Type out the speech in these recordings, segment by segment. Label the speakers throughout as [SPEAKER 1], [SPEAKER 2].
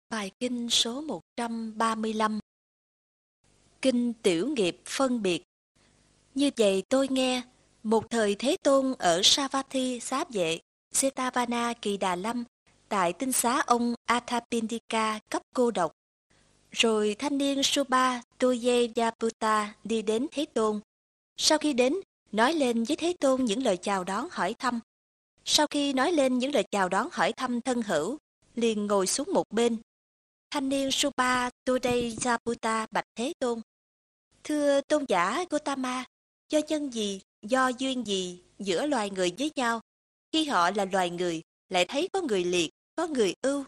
[SPEAKER 1] Bài kinh số 135. Kinh Tiểu Nghiệp phân biệt. Như vậy tôi nghe, một thời Thế Tôn ở Savatthi Xá Vệ, Jetavana Kỳ Đà Lâm, tại tinh xá ông Athapindika cấp cô độc. Rồi thanh niên Subha Tuyejaputta đi đến Thế Tôn. Sau khi đến, nói lên với Thế Tôn những lời chào đón hỏi thăm. Sau khi nói lên những lời chào đón hỏi thăm thân hữu, liền ngồi xuống một bên. Thanh niên Subha Tuyejaputta bạch Thế Tôn: Thưa tôn giả Gotama, do nhân gì, do duyên gì giữa loài người với nhau, khi họ là loài người, lại thấy có người liệt, có người ưu?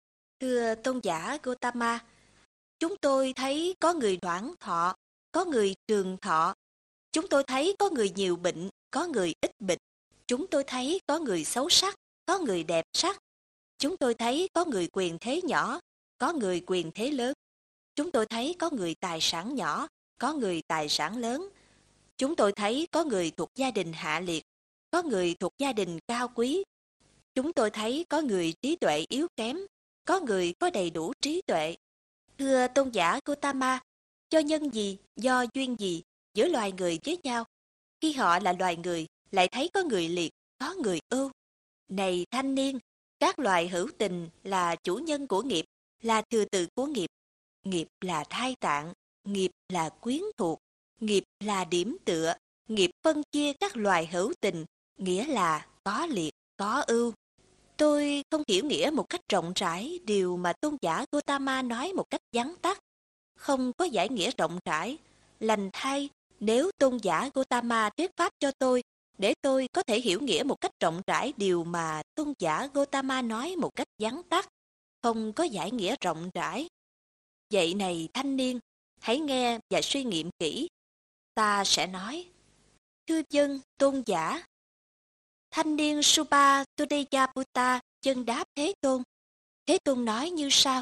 [SPEAKER 1] Thưa tôn giả Gotama, chúng tôi thấy có người đoản thọ, có người trường thọ. Chúng tôi thấy có người nhiều bệnh, có người ít bệnh. Chúng tôi thấy có người xấu sắc, có người đẹp sắc. Chúng tôi thấy có người quyền thế nhỏ, có người quyền thế lớn. Chúng tôi thấy có người tài sản nhỏ, có người tài sản lớn. Chúng tôi thấy có người thuộc gia đình hạ liệt, có người thuộc gia đình cao quý. Chúng tôi thấy có người trí tuệ yếu kém, có người có đầy đủ trí tuệ. Thưa tôn giả Gotama, do nhân gì, do duyên gì giữa loài người với nhau, khi họ là loài người, lại thấy có người liệt, có người ưu? Này thanh niên, các loài hữu tình là chủ nhân của nghiệp, là thừa tự của nghiệp. Nghiệp là thai tạng, nghiệp là quyến thuộc, nghiệp là điểm tựa, nghiệp phân chia các loài hữu tình, nghĩa là có liệt, có ưu. Tôi không hiểu nghĩa một cách rộng rãi điều mà tôn giả Gotama nói một cách vắn tắt, không có giải nghĩa rộng rãi. Lành thay, nếu tôn giả Gotama thuyết pháp cho tôi, để tôi có thể hiểu nghĩa một cách rộng rãi điều mà tôn giả Gotama nói một cách vắn tắt, không có giải nghĩa rộng rãi. Vậy này thanh niên, hãy nghe và suy nghiệm kỹ. Ta sẽ nói: Thưa dân tôn giả. Thanh niên Subha Tuyejaputta chân đáp Thế Tôn. Thế Tôn nói như sau: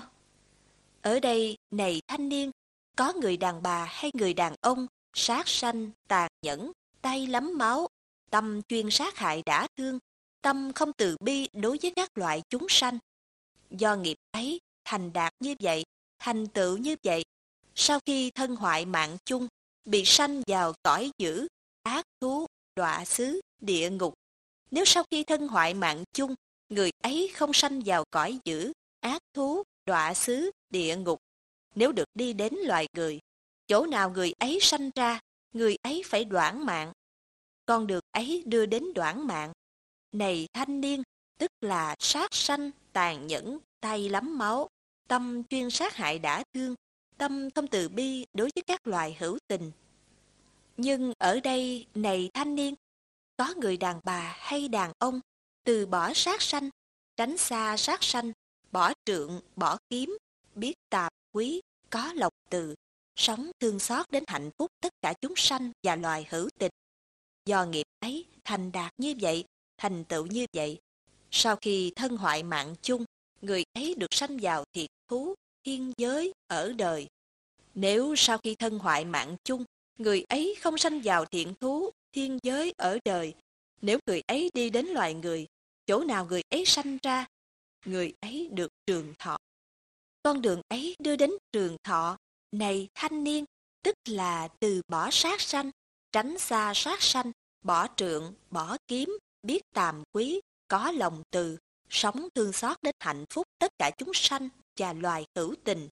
[SPEAKER 1] Ở đây, này thanh niên, có người đàn bà hay người đàn ông sát sanh, tàn nhẫn, tay lắm máu, tâm chuyên sát hại đả thương, tâm không từ bi đối với các loại chúng sanh. Do nghiệp ấy, thành đạt như vậy, thành tựu như vậy, sau khi thân hoại mạng chung, bị sanh vào cõi dữ, ác thú, đọa xứ, địa ngục. Nếu sau khi thân hoại mạng chung, người ấy không sanh vào cõi dữ, ác thú, đọa xứ, địa ngục, nếu được đi đến loài người, chỗ nào người ấy sanh ra, người ấy phải đoản mạng. Con đường ấy đưa đến đoản mạng. Này thanh niên, tức là sát sanh, tàn nhẫn, tay lắm máu, tâm chuyên sát hại đả thương, tâm không từ bi đối với các loài hữu tình. Nhưng ở đây, này thanh niên, có người đàn bà hay đàn ông từ bỏ sát sanh, tránh xa sát sanh, bỏ trượng, bỏ kiếm, biết tạp quý, có lòng từ, sống thương xót đến hạnh phúc tất cả chúng sanh và loài hữu tình. Do nghiệp ấy thành đạt như vậy, thành tựu như vậy, sau khi thân hoại mạng chung, người ấy được sanh vào thiệt thú, thiên giới, ở đời. Nếu sau khi thân hoại mạng chung, người ấy không sanh vào thiện thú, thiên giới, ở đời, nếu người ấy đi đến loài người, chỗ nào người ấy sanh ra, người ấy được trường thọ. Con đường ấy đưa đến trường thọ, này thanh niên, tức là từ bỏ sát sanh, tránh xa sát sanh, bỏ trượng, bỏ kiếm, biết tàm quý, có lòng từ, sống thương xót đến hạnh phúc tất cả chúng sanh và loài hữu tình.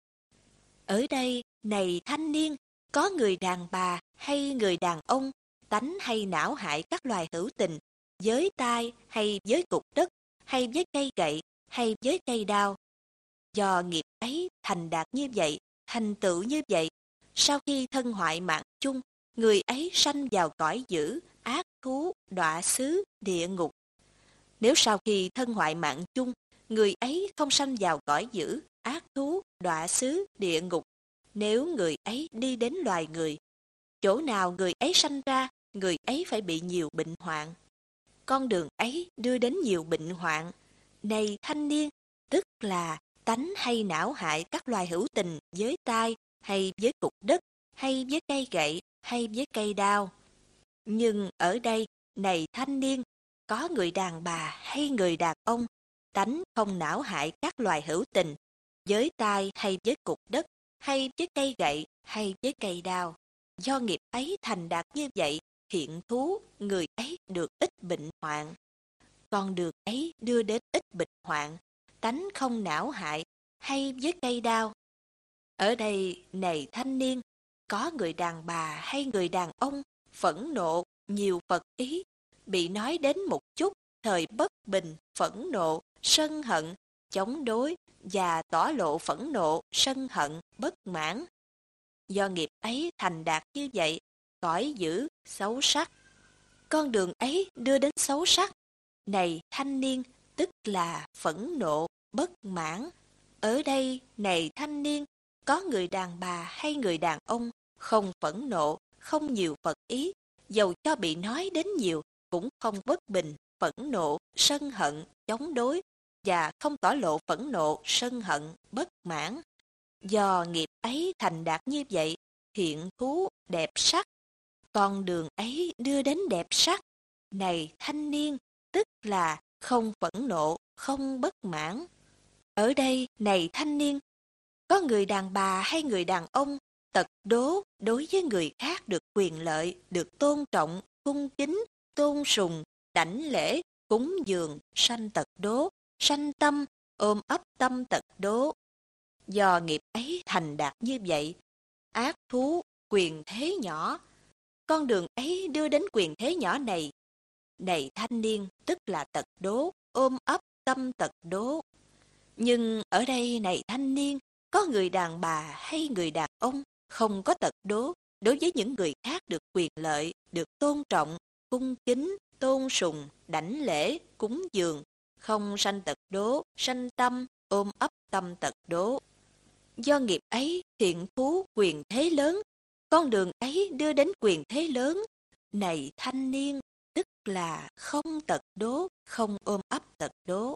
[SPEAKER 1] Ở đây, này thanh niên, có người đàn bà hay người đàn ông, tánh hay não hại các loài hữu tình, với tai hay với cục đất, hay với cây gậy, hay với cây đao. Do nghiệp ấy thành đạt như vậy, thành tựu như vậy, sau khi thân hoại mạng chung, người ấy sanh vào cõi dữ, ác thú, đọa xứ, địa ngục. Nếu sau khi thân hoại mạng chung, người ấy không sanh vào cõi dữ, ác thú, đọa xứ, địa ngục, nếu người ấy đi đến loài người, chỗ nào người ấy sanh ra, người ấy phải bị nhiều bệnh hoạn. Con đường ấy đưa đến nhiều bệnh hoạn. Này thanh niên, tức là tánh hay não hại các loài hữu tình với tai, hay với cục đất, hay với cây gậy, hay với cây đao. Nhưng ở đây, này thanh niên, có người đàn bà hay người đàn ông, tánh không não hại các loài hữu tình, với tay hay với cục đất, hay với cây gậy, hay với cây đao. Do nghiệp ấy thành đạt như vậy, thiện thú, người ấy được ít bệnh hoạn. Con đường ấy đưa đến ít bệnh hoạn, tánh không não hại, hay với cây đao. Ở đây, này thanh niên, có người đàn bà hay người đàn ông, phẫn nộ, nhiều phật ý, bị nói đến một chút, thời bất bình, phẫn nộ, sân hận, chống đối và tỏ lộ phẫn nộ, sân hận, bất mãn. Do nghiệp ấy thành đạt như vậy, cõi dữ, xấu sắc. Con đường ấy đưa đến xấu sắc. Này thanh niên, tức là phẫn nộ, bất mãn. Ở đây, này thanh niên, có người đàn bà hay người đàn ông, không phẫn nộ, không nhiều phật ý, dầu cho bị nói đến nhiều, cũng không bất bình, phẫn nộ, sân hận, chống đối, và không tỏ lộ phẫn nộ, sân hận, bất mãn. Do nghiệp ấy thành đạt như vậy, thiện thú, đẹp sắc. Con đường ấy đưa đến đẹp sắc. Này thanh niên, tức là không phẫn nộ, không bất mãn. Ở đây, này thanh niên, có người đàn bà hay người đàn ông, tật đố đối với người khác được quyền lợi, được tôn trọng, cung kính, tôn sùng, đảnh lễ, cúng dường, sanh tật đố, sanh tâm, ôm ấp tâm tật đố. Do nghiệp ấy thành đạt như vậy, ác thú, quyền thế nhỏ. Con đường ấy đưa đến quyền thế nhỏ này. Này thanh niên, tức là tật đố, ôm ấp tâm tật đố. Nhưng ở đây, này thanh niên, có người đàn bà hay người đàn ông không có tật đố đối với những người khác được quyền lợi, được tôn trọng, cung kính, tôn sùng, đảnh lễ, cúng dường, không sanh tật đố, sanh tâm, ôm ấp tâm tật đố. Do nghiệp ấy, thiện thú, quyền thế lớn, con đường ấy đưa đến quyền thế lớn. Này thanh niên, tức là không tật đố, không ôm ấp tật đố.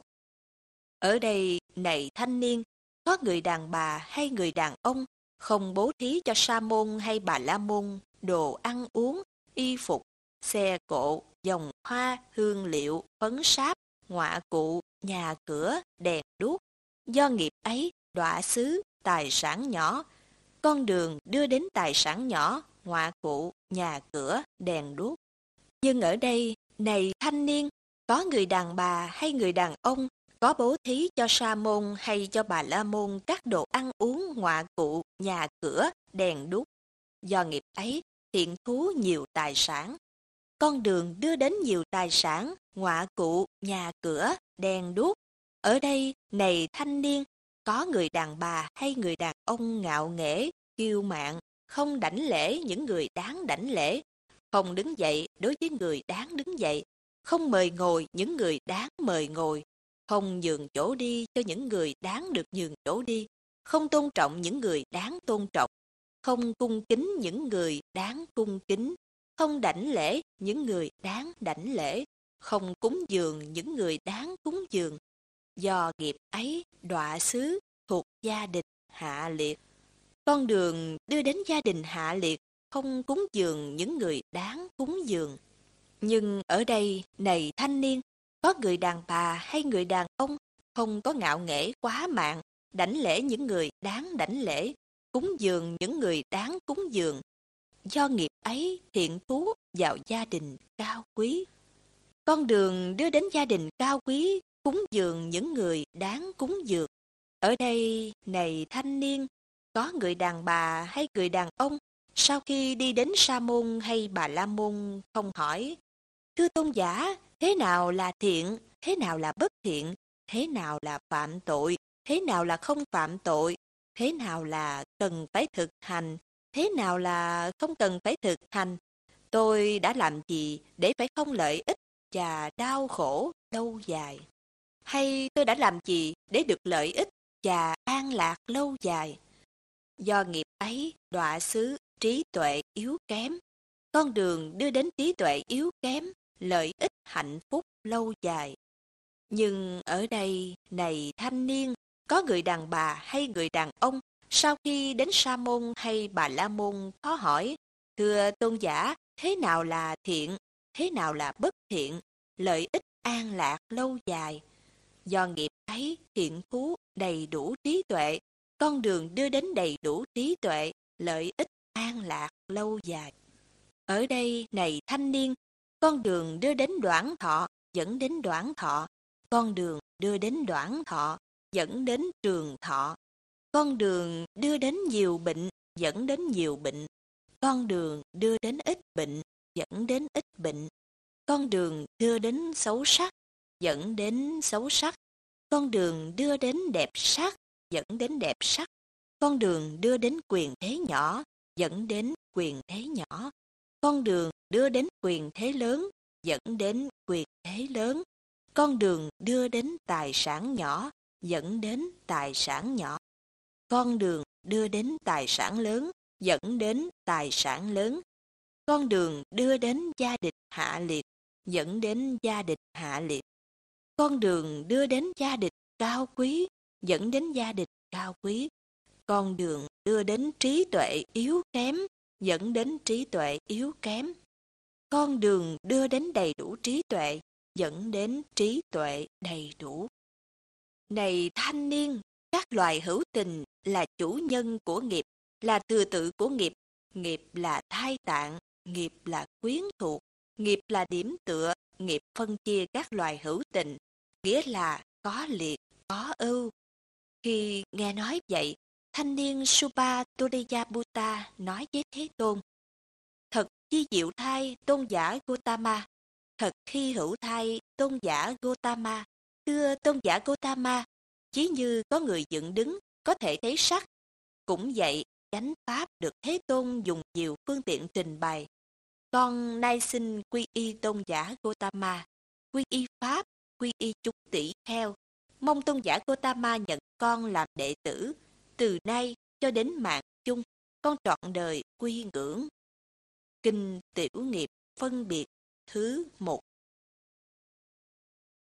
[SPEAKER 1] Ở đây, này thanh niên, có người đàn bà hay người đàn ông không bố thí cho sa môn hay bà la môn đồ ăn uống, y phục, xe cộ, vòng hoa, hương liệu, phấn sáp, ngọa cụ, nhà cửa, đèn đuốc. Do nghiệp ấy, đọa xứ, tài sản nhỏ. Con đường đưa đến tài sản nhỏ, ngọa cụ, nhà cửa, đèn đuốc. Nhưng ở đây, này thanh niên, có người đàn bà hay người đàn ông có bố thí cho sa môn hay cho bà la môn các đồ ăn uống, ngọa cụ, nhà cửa, đèn đuốc. Do nghiệp ấy, thiện thú nhiều tài sản. Con đường đưa đến nhiều tài sản, ngọa cụ, nhà cửa, đèn đuốc. Ở đây, này thanh niên, có người đàn bà hay người đàn ông ngạo nghễ, kiêu mạn, không đảnh lễ những người đáng đảnh lễ, không đứng dậy đối với người đáng đứng dậy, không mời ngồi những người đáng mời ngồi, không nhường chỗ đi cho những người đáng được nhường chỗ đi, không tôn trọng những người đáng tôn trọng, không cung kính những người đáng cung kính, không đảnh lễ những người đáng đảnh lễ, không cúng dường những người đáng cúng dường. Do nghiệp ấy, đọa xứ thuộc gia đình hạ liệt. Con đường đưa đến gia đình hạ liệt, không cúng dường những người đáng cúng dường. Nhưng ở đây, này thanh niên, có người đàn bà hay người đàn ông không có ngạo nghễ quá mạng, đảnh lễ những người đáng đảnh lễ, cúng dường những người đáng cúng dường. Do nghiệp ấy, thiện thú vào gia đình cao quý. Con đường đưa đến gia đình cao quý, cúng dường những người đáng cúng dường. Ở đây, này thanh niên, có người đàn bà hay người đàn ông sau khi đi đến sa môn hay bà la môn không hỏi: thưa tôn giả, thế nào là thiện, thế nào là bất thiện, thế nào là phạm tội, thế nào là không phạm tội, thế nào là cần phải thực hành, thế nào là không cần phải thực hành. Tôi đã làm gì để phải không lợi ích và đau khổ lâu dài? Hay tôi đã làm gì để được lợi ích và an lạc lâu dài? Do nghiệp ấy, đọa xứ, trí tuệ yếu kém. Con đường đưa đến trí tuệ yếu kém, lợi ích hạnh phúc lâu dài. Nhưng ở đây, này thanh niên, có người đàn bà hay người đàn ông sau khi đến sa môn hay bà la môn có hỏi: thưa tôn giả, thế nào là thiện, thế nào là bất thiện, lợi ích an lạc lâu dài? Do nghiệp ấy hiện phú đầy đủ trí tuệ, con đường đưa đến đầy đủ trí tuệ, lợi ích an lạc lâu dài. Ở đây này thanh niên, con đường đưa đến đoản thọ dẫn đến đoản thọ, con đường đưa đến đoản thọ dẫn đến trường thọ, con đường đưa đến nhiều bệnh dẫn đến nhiều bệnh, con đường đưa đến ít bệnh dẫn đến ít bệnh, con đường đưa đến xấu sắc dẫn đến xấu sắc, con đường đưa đến đẹp sắc dẫn đến đẹp sắc, con đường đưa đến quyền thế nhỏ dẫn đến quyền thế nhỏ, con đường đưa đến quyền thế lớn dẫn đến quyền thế lớn, con đường đưa đến tài sản nhỏ dẫn đến tài sản nhỏ, con đường đưa đến tài sản lớn dẫn đến tài sản lớn, con đường đưa đến gia đình hạ liệt dẫn đến gia đình hạ liệt, con đường đưa đến gia đình cao quý dẫn đến gia đình cao quý, con đường đưa đến trí tuệ yếu kém dẫn đến trí tuệ yếu kém, con đường đưa đến đầy đủ trí tuệ dẫn đến trí tuệ đầy đủ. Này thanh niên, các loài hữu tình là chủ nhân của nghiệp, là thừa tự của nghiệp, nghiệp là thai tạng, nghiệp là quyến thuộc, nghiệp là điểm tựa, nghiệp phân chia các loài hữu tình, nghĩa là có liệt, có ưu. Khi nghe nói vậy, thanh niên Supa Turiyabhuta nói với Thế Tôn: Thật chi diệu thay tôn giả Gotama, thật khi hữu thay tôn giả Gotama, thưa tôn giả Gotama, chỉ như có người dựng đứng có thể thấy sắc, cũng vậy chánh pháp được Thế Tôn dùng nhiều phương tiện trình bày. Con nay xin quy y tôn giả Gotama, quy y pháp, quy y chúng tỷ kheo, mong tôn giả Gotama nhận con làm đệ tử, từ nay cho đến mạng chung, con trọn đời quy ngưỡng. Kinh Tiểu Nghiệp phân biệt thứ 1.